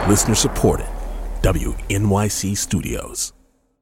Listener supported. WNYC Studios.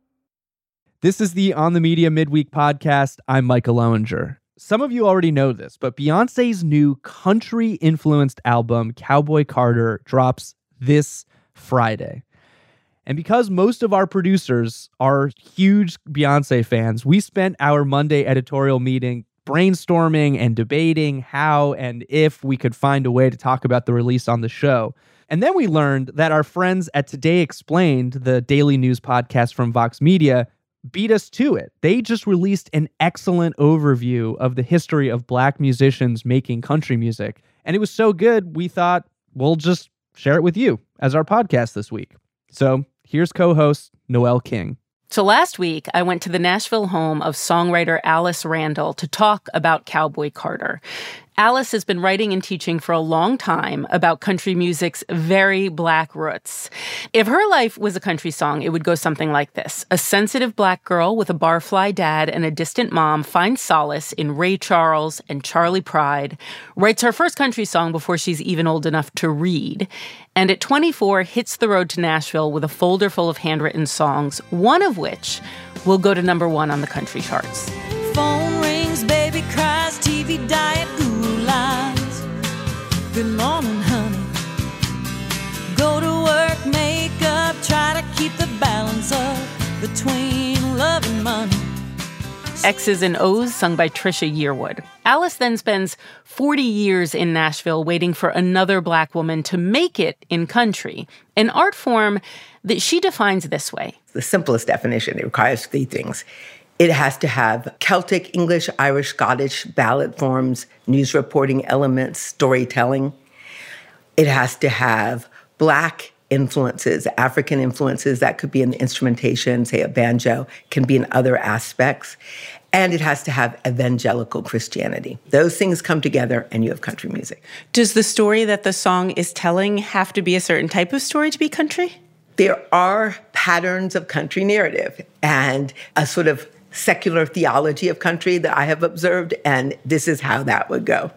This is the On the Media Midweek podcast. I'm Micah Loewinger. Some of you already know this, but Beyonce's new country-influenced album, Cowboy Carter, drops this Friday. And because most of our producers are huge Beyonce fans, we spent our Monday editorial meeting brainstorming and debating how and if we could find a way to talk about the release on the show. And then we learned that our friends at Today Explained, the daily news podcast from Vox Media, beat us to it. They just released an excellent overview of the history of Black musicians making country music. And it was so good, we thought we'll just share it with you as our podcast this week. So here's co-host Noel King. So last week, I went to the Nashville home of songwriter Alice Randall to talk about Cowboy Carter. Alice has been writing and teaching for a long time about country music's very Black roots. If her life was a country song, it would go something like this. A sensitive Black girl with a barfly dad and a distant mom finds solace in Ray Charles and Charley Pride, writes her first country song before she's even old enough to read, and at 24 hits the road to Nashville with a folder full of handwritten songs, one of which will go to number 1 on the country charts. Phone rings, baby cries, TV diet, Google lines. Good morning, honey. Go to work, make up, try to keep the balance up between love and money. X's and O's, sung by Trisha Yearwood. Alice then spends 40 years in Nashville waiting for another Black woman to make it in country, an art form that she defines this way. The simplest definition, it requires 3 things. It has to have Celtic, English, Irish, Scottish ballad forms, news reporting elements, storytelling. It has to have Black influences, African influences. That could be in the instrumentation, say a banjo, can be in other aspects. And it has to have evangelical Christianity. Those things come together and you have country music. Does the story that the song is telling have to be a certain type of story to be country? There are patterns of country narrative and a sort of secular theology of country that I have observed, and this is how that would go.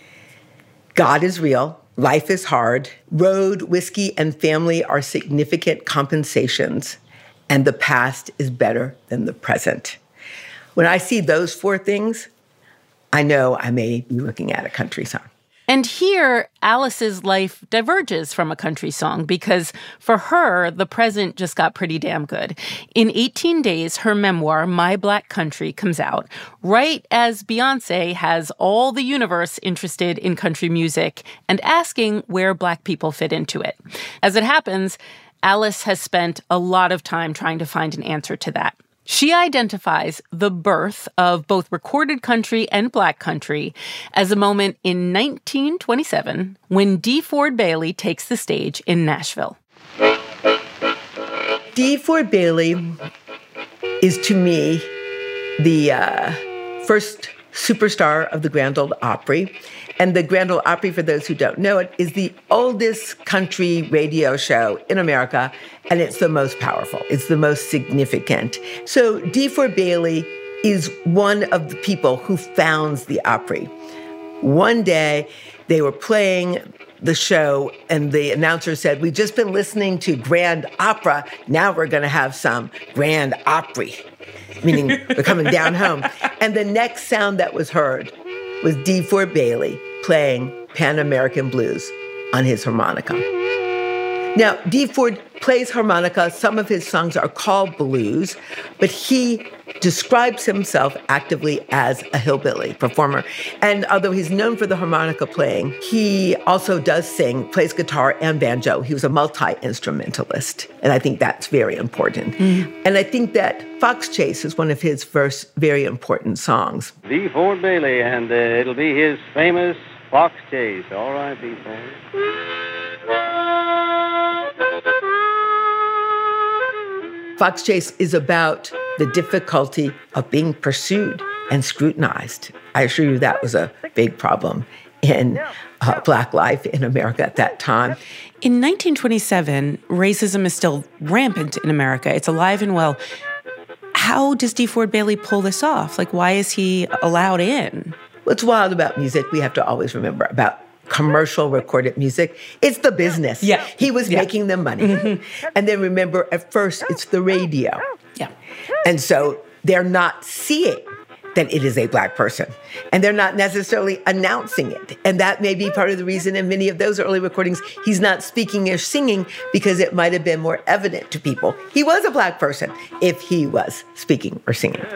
God is real. Life is hard. Road, whiskey, and family are significant compensations, and the past is better than the present. When I see those 4 things, I know I may be looking at a country song. And here, Alice's life diverges from a country song because for her, the present just got pretty damn good. In 18 days, her memoir, My Black Country, comes out, right as Beyonce has all the universe interested in country music and asking where Black people fit into it. As it happens, Alice has spent a lot of time trying to find an answer to that. She identifies the birth of both recorded country and Black country as a moment in 1927 when Dee Ford Bailey takes the stage in Nashville. Dee Ford Bailey is, to me, the first superstar of the Grand Ole Opry. And the Grand Ole Opry, for those who don't know it, is the oldest country radio show in America, and it's the most powerful. It's the most significant. So Dee Ford Bailey is one of the people who founds the Opry. One day, they were playing the show, and the announcer said, "We've just been listening to Grand Opera. Now we're going to have some Grand Opry," meaning we're coming down home. And the next sound that was heard was Dee Ford Bailey playing Pan American Blues on his harmonica. Now, Dee Ford plays harmonica. Some of his songs are called blues, but he describes himself actively as a hillbilly performer. And although he's known for the harmonica playing, he also does sing, plays guitar and banjo. He was a multi-instrumentalist, and I think that's very important. And I think that Fox Chase is one of his first very important songs. Dee Ford Bailey, and it'll be his famous Fox Chase. All right, Dee Ford. Fox Chase is about the difficulty of being pursued and scrutinized. I assure you that was a big problem in Black life in America at that time. In 1927, racism is still rampant in America. It's alive and well. How does Dee Ford Bailey pull this off? Like, why is he allowed in? What's wild about music, we have to always remember about commercial recorded music. It's the business. Yeah. He was making them money. Mm-hmm. And then remember, at first, it's the radio. Yeah. And so they're not seeing that it is a Black person. And they're not necessarily announcing it. And that may be part of the reason in many of those early recordings, he's not speaking or singing because it might have been more evident to people. He was a Black person if he was speaking or singing.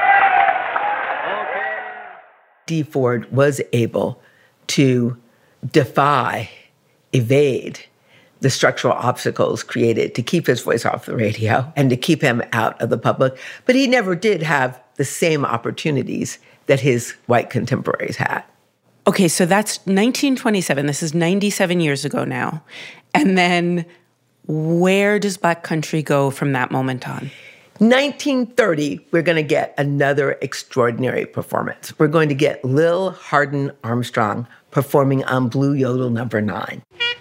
D. Ford was able to defy, evade the structural obstacles created to keep his voice off the radio and to keep him out of the public. But he never did have the same opportunities that his white contemporaries had. Okay, so that's 1927. This is 97 years ago now. And then where does Black country go from that moment on? 1930, we're going to get another extraordinary performance. We're going to get Lil Hardin Armstrong performing on Blue Yodel No. 9.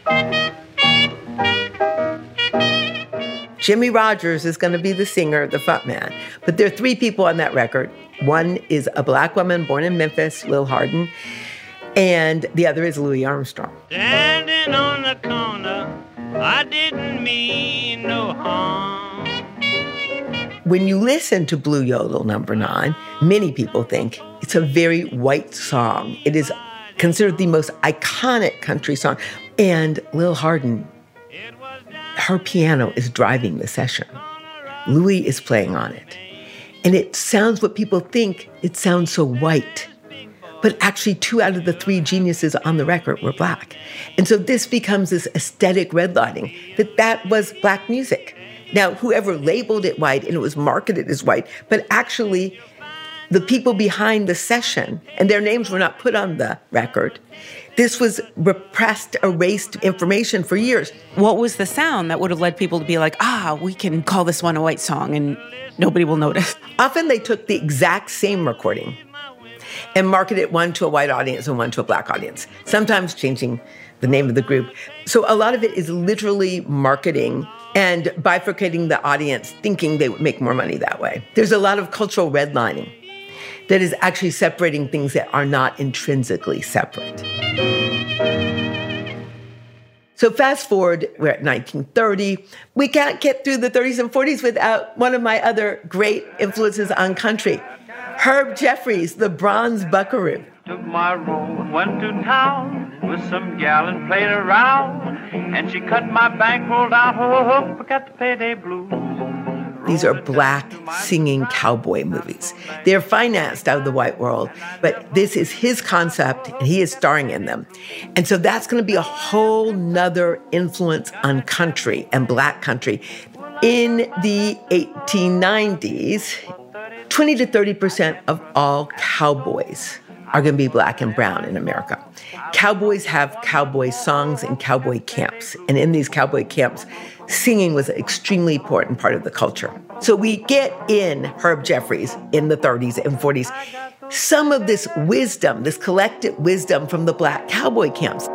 Jimmie Rodgers is going to be the singer, the frontman. But there are three people on that record. One is a Black woman born in Memphis, Lil Hardin, and the other is Louis Armstrong. Standing on the corner, I didn't mean no harm. When you listen to Blue Yodel No. 9, many people think it's a very white song. It is considered the most iconic country song. And Lil Hardin, her piano is driving the session. Louis is playing on it. And it sounds what people think, it sounds so white. But actually 2 out of the 3 geniuses on the record were Black. And so this becomes this aesthetic redlining that was Black music. Now, whoever labeled it white, and it was marketed as white, but actually the people behind the session, and their names were not put on the record, this was repressed, erased information for years. What was the sound that would have led people to be like, we can call this one a white song and nobody will notice? Often they took the exact same recording and marketed one to a white audience and one to a Black audience, sometimes changing the name of the group. So a lot of it is literally marketing and bifurcating the audience, thinking they would make more money that way. There's a lot of cultural redlining that is actually separating things that are not intrinsically separate. So fast forward, we're at 1930. We can't get through the 30s and 40s without one of my other great influences on country, Herb Jeffries, the Bronze Buckaroo. Took my road, went to town with some gal and played around, and she cut my bankroll down, ho, forgot the payday blues. These are Black singing cowboy movies. They're financed out of the white world, but this is his concept, and he is starring in them. And so that's going to be a whole nother influence on country and Black country. In the 1890s, 20 to 30% of all cowboys are going to be Black and brown in America. Cowboys have cowboy songs and cowboy camps. And in these cowboy camps, singing was an extremely important part of the culture. So we get in Herb Jeffries in the 30s and 40s, some of this wisdom, this collective wisdom from the Black cowboy camps.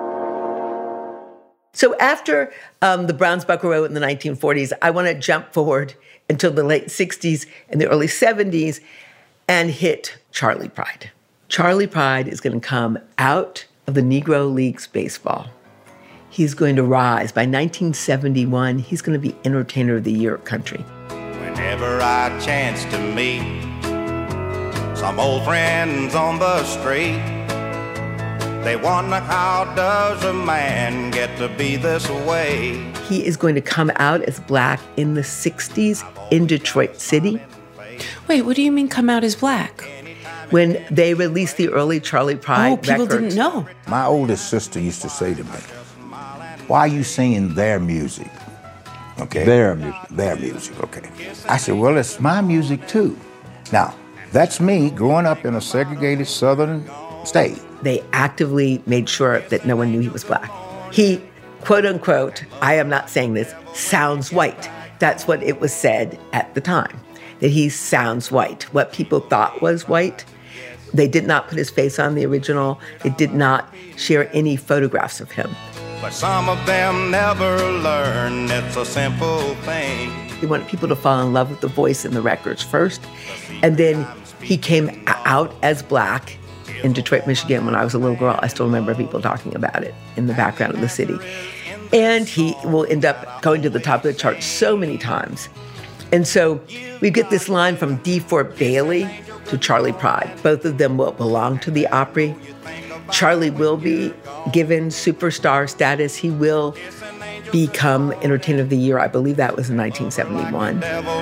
So after the Bronze Buckaroo in the 1940s, I want to jump forward until the late 60s and the early 70s and hit Charley Pride. Charley Pride is going to come out of the Negro Leagues baseball. He's going to rise. By 1971, he's going to be Entertainer of the Year country. Whenever I chance to meet some old friends on the street, they wonder how does a man get to be this way? He is going to come out as Black in the 60s in Detroit City. Wait, what do you mean come out as Black? When they released the early Charley Pride people records. Didn't know. My oldest sister used to say to me, why are you singing their music? Okay. Their music, okay. I said, well, it's my music too. Now, that's me growing up in a segregated southern state. They actively made sure that no one knew he was Black. He, quote unquote, I am not saying this, sounds white. That's what it was said at the time, that he sounds white. What people thought was white. They did not put his face on the original. They did not share any photographs of him. But some of them never learn it's a simple thing. They wanted people to fall in love with the voice and the records first. And then he came out as Black in Detroit, Michigan when I was a little girl. I still remember people talking about it in the background of the city. And he will end up going to the top of the chart so many times. And so we get this line from DeFord Bailey to Charley Pride. Both of them will belong to the Opry. Charley will be given superstar status. He will become Entertainer of the Year. I believe that was in 1971.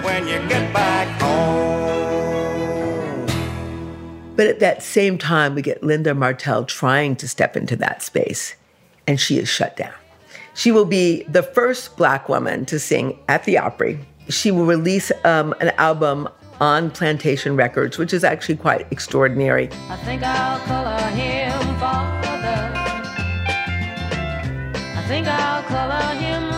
But at that same time, we get Linda Martell trying to step into that space, and she is shut down. She will be the first Black woman to sing at the Opry. She will release an album on Plantation Records, which is actually quite extraordinary. I think I'll color him father. I think I'll color him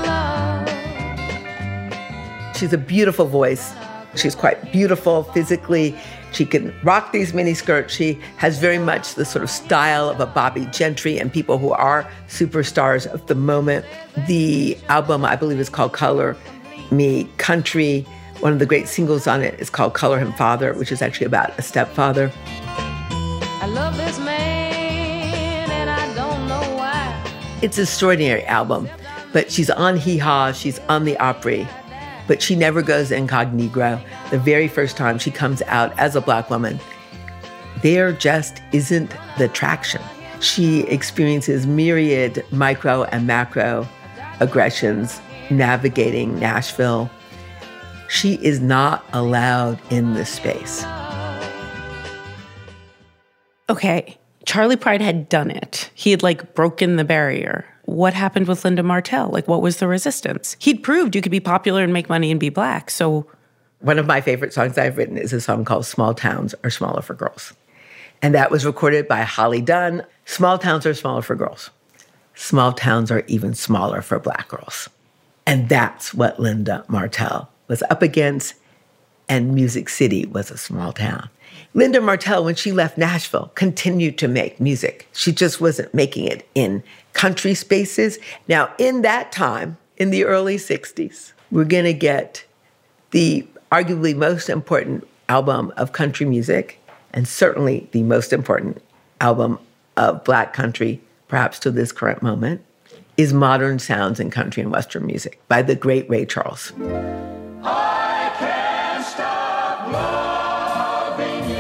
love. She's a beautiful voice. She's quite beautiful physically. She can rock these miniskirts. She has very much the sort of style of a Bobby Gentry and people who are superstars of the moment. The album, I believe, is called Color Me Country. One of the great singles on it is called Color Him Father, which is actually about a stepfather. I love this man and I don't know why. It's an extraordinary album, but she's on Hee Haw, she's on the Opry, but she never goes incognito. The very first time she comes out as a Black woman, there just isn't the traction. She experiences myriad micro and macro aggressions navigating Nashville. She is not allowed in this space. Okay, Charley Pride had done it. He had broken the barrier. What happened with Linda Martell? What was the resistance? He'd proved you could be popular and make money and be Black, so... One of my favorite songs I've written is a song called Small Towns Are Smaller for Girls. And that was recorded by Holly Dunn. Small towns are smaller for girls. Small towns are even smaller for Black girls. And that's what Linda Martell was up against, and Music City was a small town. Linda Martell, when she left Nashville, continued to make music. She just wasn't making it in country spaces. Now, in that time, in the early 60s, we're going to get the arguably most important album of country music, and certainly the most important album of Black country, perhaps to this current moment, is Modern Sounds in Country and Western Music by the great Ray Charles. I can't stop loving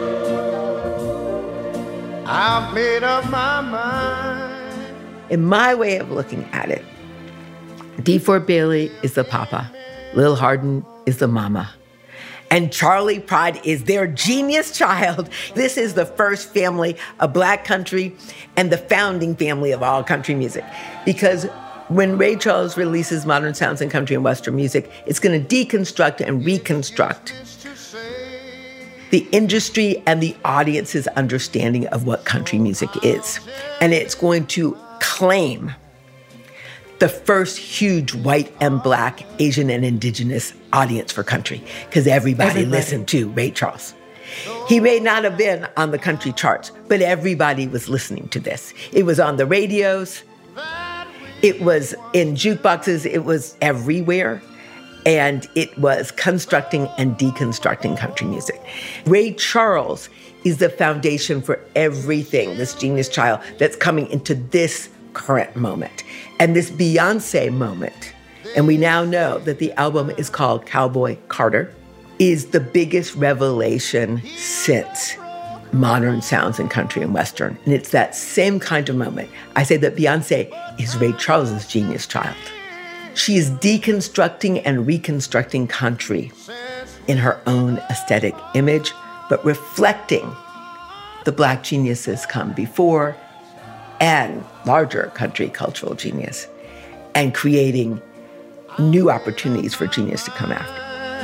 you. I've made up my mind. In my way of looking at it, DeFord Bailey is the papa, Lil Hardin is the mama, and Charley Pride is their genius child. This is the first family of Black country and the founding family of all country music. Because when Ray Charles releases Modern Sounds in Country and Western Music, it's going to deconstruct and reconstruct the industry and the audience's understanding of what country music is. And it's going to claim the first huge white and Black, Asian and Indigenous audience for country, because everybody listened to Ray Charles. He may not have been on the country charts, but everybody was listening to this. It was on the radios. It was in jukeboxes. It was everywhere. And it was constructing and deconstructing country music. Ray Charles is the foundation for everything, this genius child that's coming into this current moment. And this Beyoncé moment, and we now know that the album is called Cowboy Carter, is the biggest revelation since Modern Sounds in Country and Western. And it's that same kind of moment. I say that Beyoncé is Ray Charles's genius child. She is deconstructing and reconstructing country in her own aesthetic image, but reflecting the Black geniuses come before and larger country cultural genius, and creating new opportunities for genius to come after.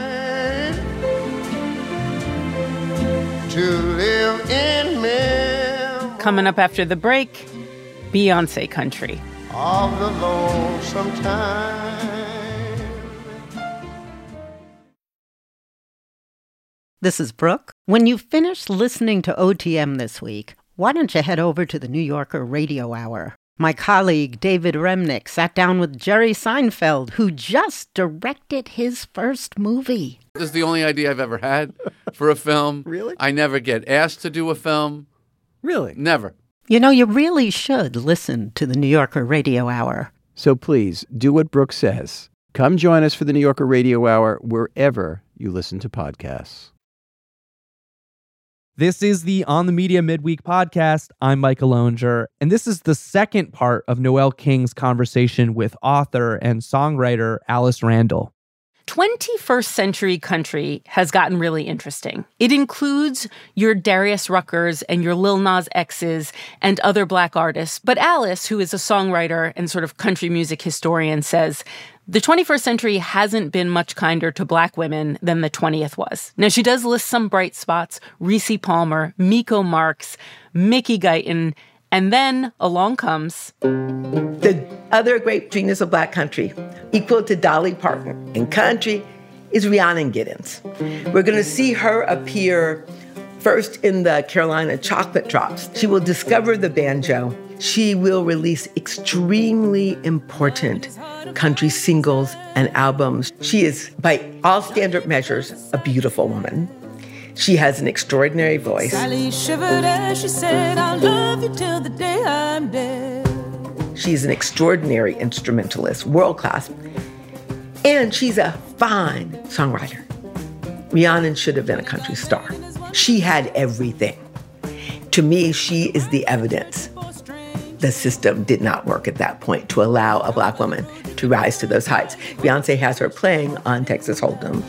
To live in memory Coming up after the break, Beyoncé country. of the lonesome time. This is Brooke. When you finish listening to OTM this week, why don't you head over to the New Yorker Radio Hour? My colleague David Remnick sat down with Jerry Seinfeld, who just directed his first movie. This is the only idea I've ever had for a film. Really? I never get asked to do a film. Really? Never. You know, you really should listen to the New Yorker Radio Hour. So please, do what Brooke says. Come join us for the New Yorker Radio Hour wherever you listen to podcasts. This is the On the Media Midweek podcast. I'm Michael Loewinger, and this is the second part of Noel King's conversation with author and songwriter Alice Randall. 21st century country has gotten really interesting. It includes your Darius Ruckers and your Lil Nas X's and other Black artists. But Alice, who is a songwriter and sort of country music historian, says the 21st century hasn't been much kinder to Black women than the 20th was. Now, she does list some bright spots: Reese Palmer, Miko Marks, Mickey Guyton, and then along comes the other great genius of Black country, equal to Dolly Parton in country, is Rhiannon Giddens. We're going to see her appear first in the Carolina Chocolate Drops. She will discover the banjo. She will release extremely important country singles and albums. She is, by all standard measures, a beautiful woman. She has an extraordinary voice. Sally shivered as she said, I'll love you till the day I'm dead. She's an extraordinary instrumentalist, world class. And she's a fine songwriter. Rhiannon should have been a country star. She had everything. To me, she is the evidence the system did not work at that point to allow a Black woman to rise to those heights. Beyonce has her playing on Texas Hold'em.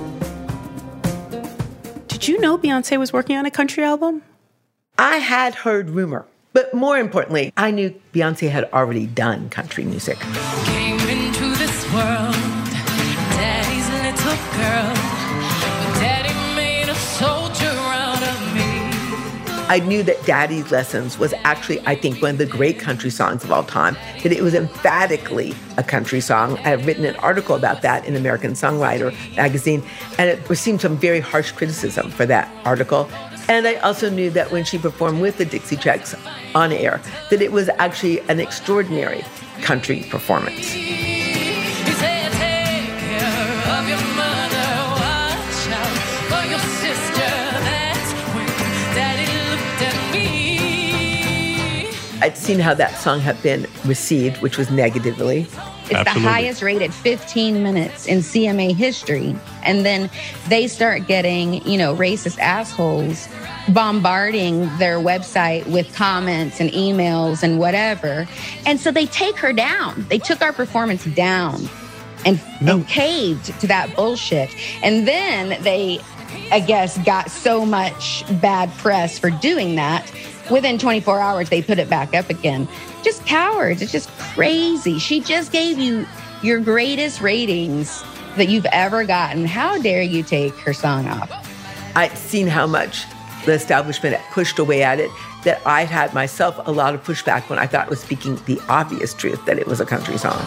Did you know Beyonce was working on a country album? I had heard rumor, but more importantly, I knew Beyonce had already done country music. Came into this world, Daddy's little girl. Daddy made a soldier out of me. I knew that Daddy's Lessons was actually, I think, one of the great country songs of all time, that it was emphatically a country song. I have written an article about that in American Songwriter magazine, and it received some very harsh criticism for that article. And I also knew that when she performed with the Dixie Chicks on air, that it was actually an extraordinary country performance. He said, take care of your mother, watch out for your sister. That's when Daddy looked at me. I'd seen how that song had been received, which was negatively. It's Absolutely. The highest rated 15 minutes in CMA history. And then they start getting, racist assholes bombarding their website with comments and emails and whatever. And so they take her down. They took our performance down and caved to that bullshit. And then they, I guess, got so much bad press for doing that. Within 24 hours, they put it back up again. Just cowards. It's just crazy. She just gave you your greatest ratings that you've ever gotten. How dare you take her song off? I'd seen how much the establishment had pushed away at it, that I'd had myself a lot of pushback when I thought it was speaking the obvious truth that it was a country song.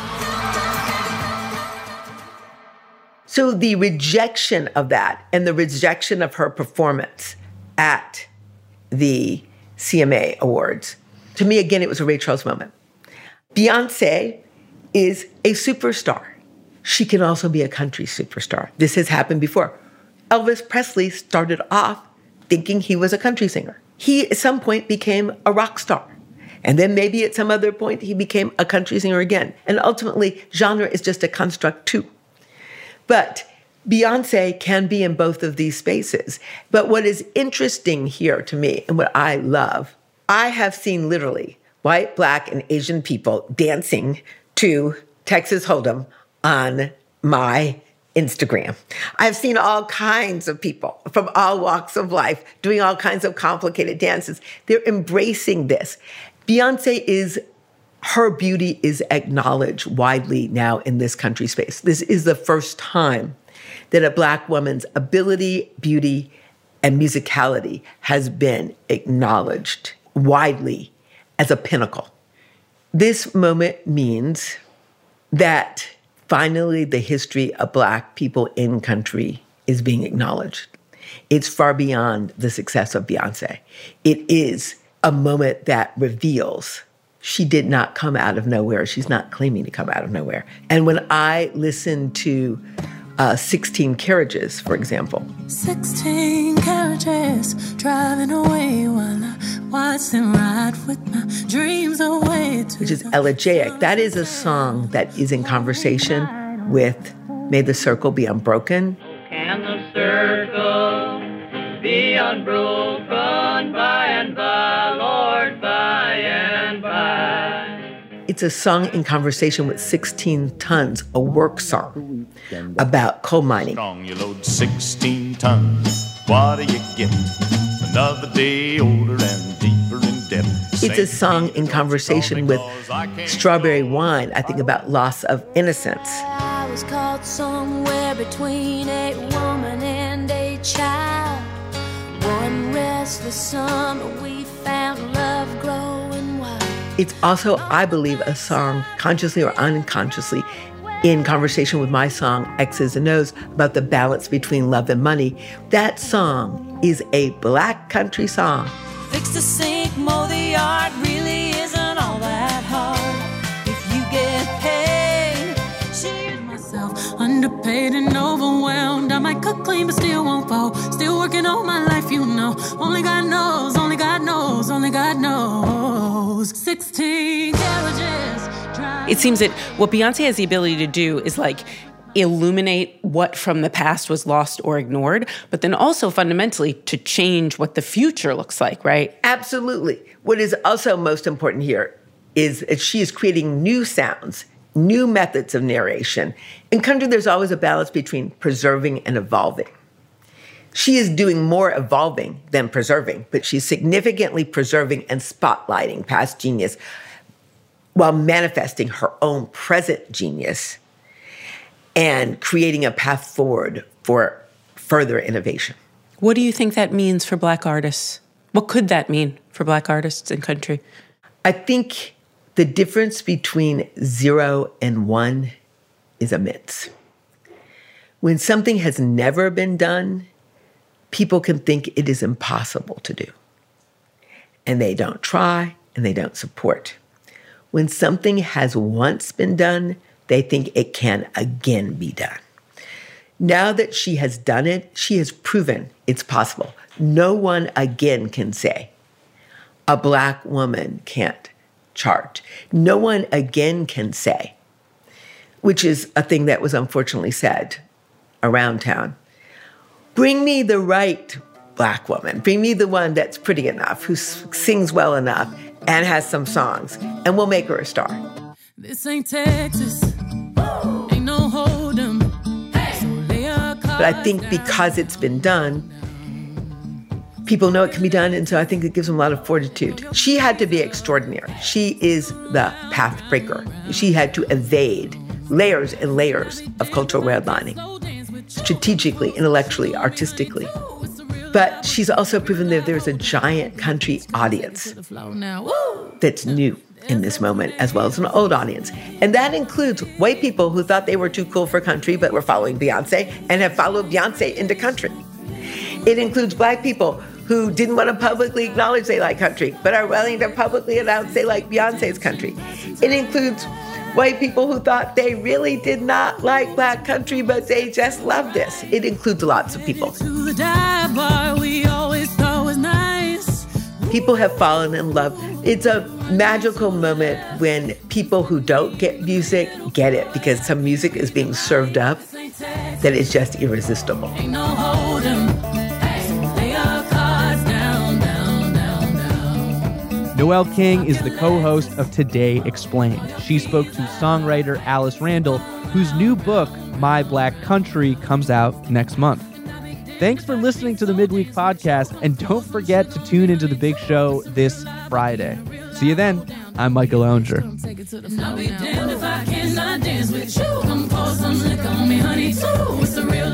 So the rejection of that and the rejection of her performance at the CMA Awards, to me, again, it was a Ray Charles moment. Beyonce is a superstar. She can also be a country superstar. This has happened before. Elvis Presley started off thinking he was a country singer. He, at some point, became a rock star. And then maybe at some other point, he became a country singer again. And ultimately, genre is just a construct too. But Beyonce can be in both of these spaces. But what is interesting here to me, and what I love, I have seen literally white, Black, and Asian people dancing to Texas Hold'em on my Instagram. I've seen all kinds of people from all walks of life doing all kinds of complicated dances. They're embracing this. Beyonce her beauty is acknowledged widely now in this country space. This is the first time that a Black woman's ability, beauty, and musicality has been acknowledged widely as a pinnacle. This moment means that finally the history of Black people in country is being acknowledged. It's far beyond the success of Beyonce. It is a moment that reveals she did not come out of nowhere. She's not claiming to come out of nowhere. And when I listen to 16 Carriages, for example. 16 carriages driving away while I watch them ride with my dreams away. Which is elegiac. That is a song that is in conversation with May the Circle Be Unbroken. Can the circle be unbroken by and by, Lord, by and by? It's a song in conversation with 16 Tons, a work song about coal mining. Strong, you load 16 tons. What do you get? Another day older and deeper in debt. It's a song in conversation with Strawberry Wine, I think, about loss of innocence. I was caught somewhere between a woman and a child. One restless summer we found love growing wild. It's also, I believe, a song, consciously or unconsciously, in conversation with my song, X's and O's, about the balance between love and money. That song is a Black country song. Fix the sink, mow the yard, really isn't all that hard. If you get paid, she's myself, underpaid and overwhelmed. I might cook clean, but still won't fold. Still working all my life, you know. Only God knows, only God knows, only God knows. 16 carriages. It seems that what Beyoncé has the ability to do is like illuminate what from the past was lost or ignored, but then also fundamentally to change what the future looks like, right? Absolutely. What is also most important here is that she is creating new sounds, new methods of narration. In country, there's always a balance between preserving and evolving. She is doing more evolving than preserving, but she's significantly preserving and spotlighting past genius while manifesting her own present genius and creating a path forward for further innovation. What do you think that means for Black artists? What could that mean for Black artists in country? I think the difference between 0 and 1 is immense. When something has never been done, people can think it is impossible to do. And they don't try and they don't support. When something has once been done, they think it can again be done. Now that she has done it, she has proven it's possible. No one again can say, a Black woman can't chart. No one again can say, which is a thing that was unfortunately said around town, bring me the right Black woman. Bring me the one that's pretty enough, who sings well enough and has some songs, and we'll make her a star. This ain't Texas. Ain't no hold'em. But I think because it's been done, people know it can be done, and so I think it gives them a lot of fortitude. She had to be extraordinary. She is the path breaker. She had to evade layers and layers of cultural redlining, strategically, intellectually, artistically. But she's also proven that there's a giant country audience that's new in this moment, as well as an old audience. And that includes white people who thought they were too cool for country but were following Beyoncé and have followed Beyoncé into country. It includes Black people who didn't want to publicly acknowledge they like country but are willing to publicly announce they like Beyoncé's country. It includes white people who thought they really did not like Black country, but they just loved this. It includes lots of people. People have fallen in love. It's a magical moment when people who don't get music get it, because some music is being served up that is just irresistible. Noel King is the co-host of Today Explained. She spoke to songwriter Alice Randall, whose new book, My Black Country, comes out next month. Thanks for listening to the Midweek Podcast, and don't forget to tune into The Big Show this Friday. See you then. I'm Michael Onger. I'll be damned if I cannot dance with you. Come pour some liquor on me, honey, too. It's a real